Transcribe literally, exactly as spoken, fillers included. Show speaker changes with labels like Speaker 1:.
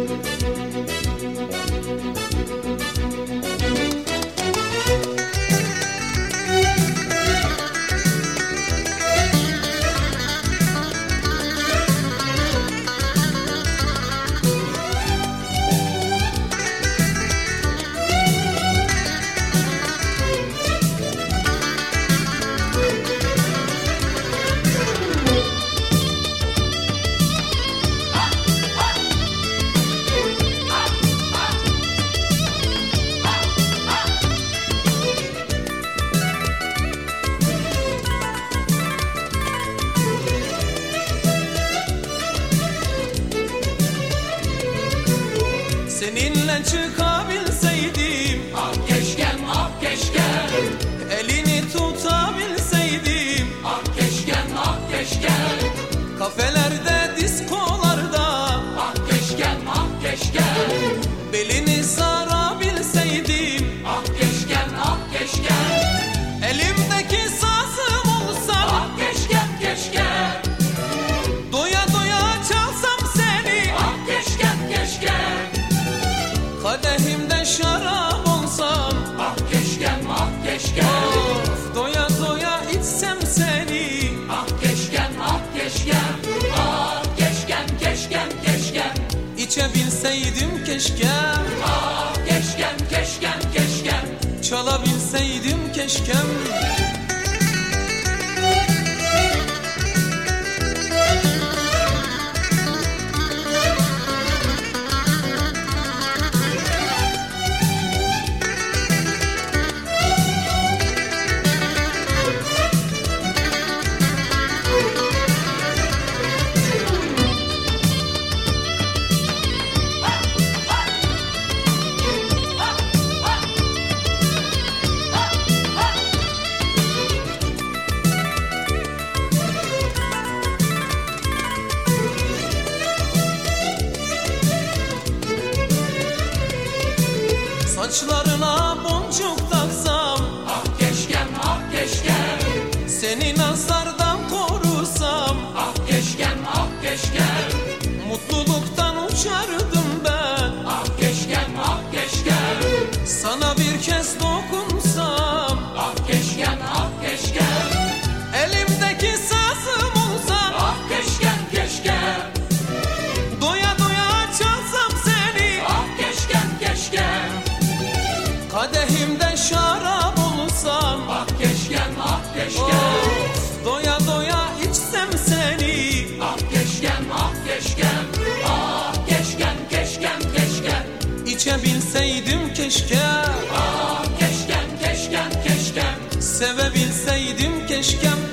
Speaker 1: Seninle çıkabilseydim,
Speaker 2: ah keşkem, ah keşkem,
Speaker 1: elini tutabilseydim,
Speaker 2: ah keşkem, ah keşkem,
Speaker 1: kafelerde, diskolarda,
Speaker 2: ah keşkem, ah keşkem,
Speaker 1: belini sarabilseydim,
Speaker 2: ah keşkem, ah keşkem,
Speaker 1: elimdeki sazım olsa,
Speaker 2: ah keşkem, keşkem,
Speaker 1: doya doya çalsam seni,
Speaker 2: ah keşkem, keşkem,
Speaker 1: kadehimde şarap olsam,
Speaker 2: ah keşkem, ah keşkem,
Speaker 1: of, doya doya içsem seni,
Speaker 2: ah keşkem, ah keşkem, ah keşkem, keşkem, keşkem,
Speaker 1: içebilseydim keşke,
Speaker 2: ah keşkem, keşkem, keşkem,
Speaker 1: çalabilseydim keşkem. Saçlarına boncuk taksam,
Speaker 2: ah keşkem, ah keşkem,
Speaker 1: seni nazardan korusam,
Speaker 2: ah keşkem, ah keşkem,
Speaker 1: mutluluktan uçardım ben.
Speaker 2: ah keşkem, ah keşkem,
Speaker 1: Sana bir kez dokunsam,
Speaker 2: ah keşkem, ah keşkem,
Speaker 1: elimdeki sazım olsam,
Speaker 2: ah keşkem, keşkem,
Speaker 1: doya doya çalsam seni,
Speaker 2: ah keşkem, keşkem,
Speaker 1: kadehimde şarap olsam,
Speaker 2: ah keşkem, ah keşkem,
Speaker 1: of, doya doya içsem seni,
Speaker 2: ah keşkem, ah keşkem, ah keşkem, keşkem, keşkem,
Speaker 1: içebilseydim keşke,
Speaker 2: ah keşkem, keşkem, keşkem,
Speaker 1: sevebilseydim keşkem.